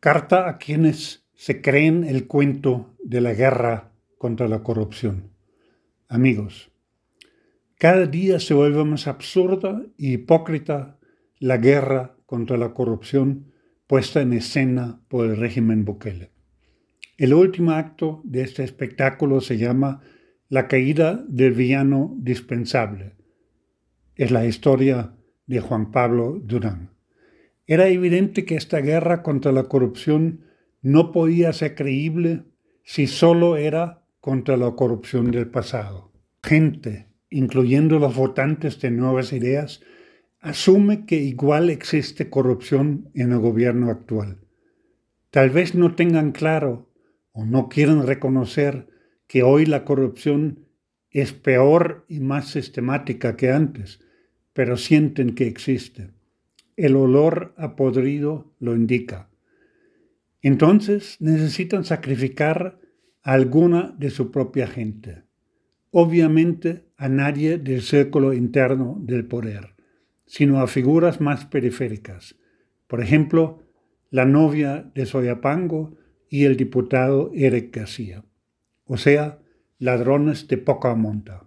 Carta a quienes se creen el cuento de la guerra contra la corrupción. Amigos, cada día se vuelve más absurda y hipócrita la guerra contra la corrupción puesta en escena por el régimen Bukele. El último acto de este espectáculo se llama La caída del villano dispensable. Es la historia de Juan Pablo Durán. Era evidente que esta guerra contra la corrupción no podía ser creíble si solo era contra la corrupción del pasado. Gente, incluyendo los votantes de Nuevas Ideas, asume que igual existe corrupción en el gobierno actual. Tal vez no tengan claro o no quieran reconocer que hoy la corrupción es peor y más sistemática que antes, pero sienten que existe. El olor a podrido lo indica. Entonces necesitan sacrificar a alguna de su propia gente. Obviamente a nadie del círculo interno del poder, sino a figuras más periféricas. Por ejemplo, la novia de Soyapango y el diputado Eric García. O sea, ladrones de poca monta.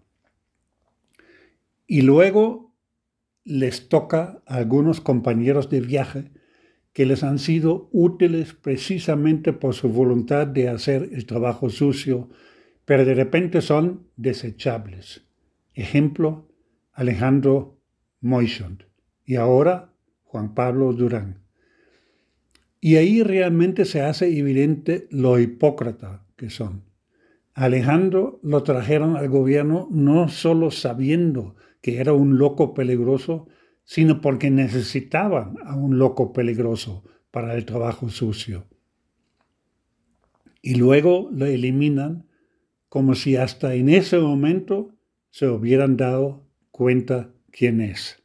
Y luego les toca a algunos compañeros de viaje que les han sido útiles precisamente por su voluntad de hacer el trabajo sucio, pero de repente son desechables. Ejemplo, Alejandro Moixont y ahora Juan Pablo Durán. Y ahí realmente se hace evidente lo hipócrita que son. A Alejandro lo trajeron al gobierno no solo sabiendo que era un loco peligroso, sino porque necesitaban a un loco peligroso para el trabajo sucio. Y luego lo eliminan como si hasta en ese momento se hubieran dado cuenta quién es.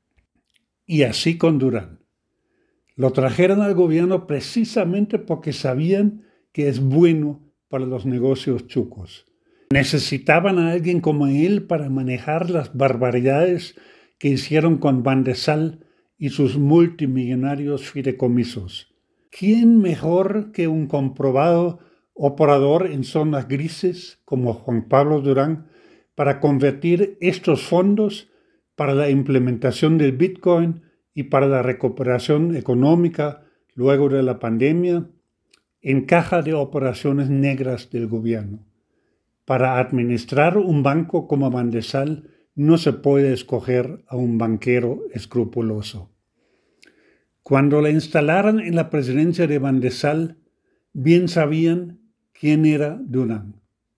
Y así con Durán. Lo trajeron al gobierno precisamente porque sabían que es bueno para los negocios chucos. Necesitaban a alguien como él para manejar las barbaridades que hicieron con Bandesal y sus multimillonarios fideicomisos. ¿Quién mejor que un comprobado operador en zonas grises como Juan Pablo Durán para convertir estos fondos para la implementación del Bitcoin y para la recuperación económica luego de la pandemia en caja de operaciones negras del gobierno? Para administrar un banco como Bandesal no se puede escoger a un banquero escrupuloso. Cuando la instalaron en la presidencia de Bandesal, bien sabían quién era Durán.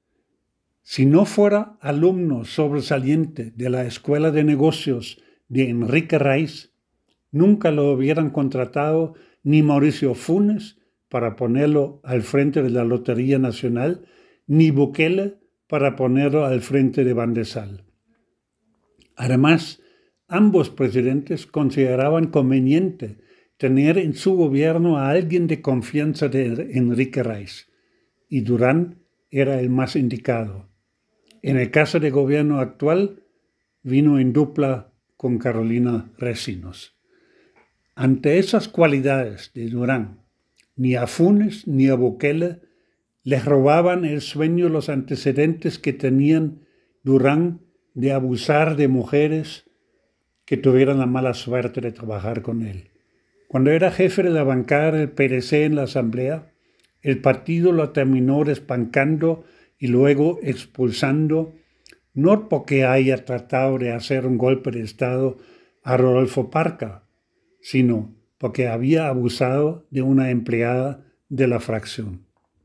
Si no fuera alumno sobresaliente de la Escuela de Negocios de Enrique Reis, nunca lo hubieran contratado ni Mauricio Funes para ponerlo al frente de la Lotería Nacional, ni Bukele para ponerlo al frente de Bandesal. Además, ambos presidentes consideraban conveniente tener en su gobierno a alguien de confianza de Enrique Reis, y Durán era el más indicado. En el caso del gobierno actual, vino en dupla con Carolina Resinos. Ante esas cualidades de Durán, ni a Funes ni a Bukele les robaban el sueño los antecedentes que tenían Durán de abusar de mujeres que tuvieran la mala suerte de trabajar con él. Cuando era jefe de la bancada del PDC en la Asamblea, el partido lo terminó desbancando y luego expulsando, no porque haya tratado de hacer un golpe de Estado a Rodolfo Parca, sino porque había abusado de una empleada de la fracción.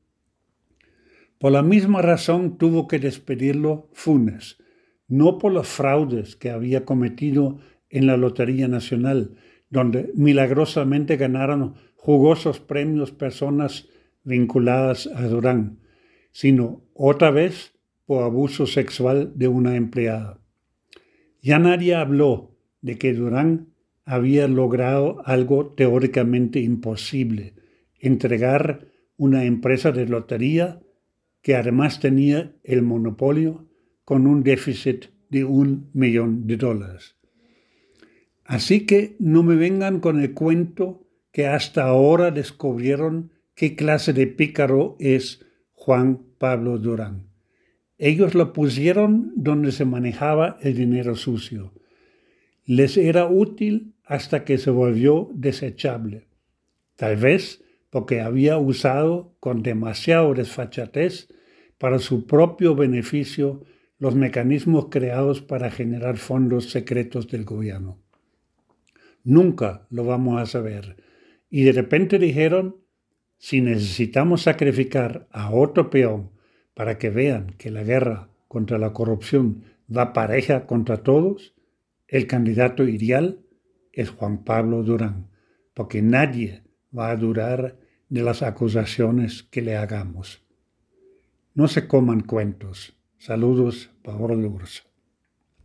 Por la misma razón tuvo que despedirlo Funes, no por los fraudes que había cometido en la Lotería Nacional, donde milagrosamente ganaron jugosos premios personas vinculadas a Durán, sino otra vez por abuso sexual de una empleada. Ya nadie habló de que Durán había logrado algo teóricamente imposible, entregar una empresa de lotería que además tenía el monopolio con un déficit de $1 millón. Así que no me vengan con el cuento que hasta ahora descubrieron qué clase de pícaro es Juan Pablo Durán. Ellos lo pusieron donde se manejaba el dinero sucio. Les era útil hasta que se volvió desechable. Tal vez porque había usado con demasiado desfachatez para su propio beneficio los mecanismos creados para generar fondos secretos del gobierno. Nunca lo vamos a saber. Y de repente dijeron, si necesitamos sacrificar a otro peón para que vean que la guerra contra la corrupción va pareja contra todos, el candidato ideal es Juan Pablo Durán, porque nadie va a dudar de las acusaciones que le hagamos. No se coman cuentos. Saludos, Pablo Lurs.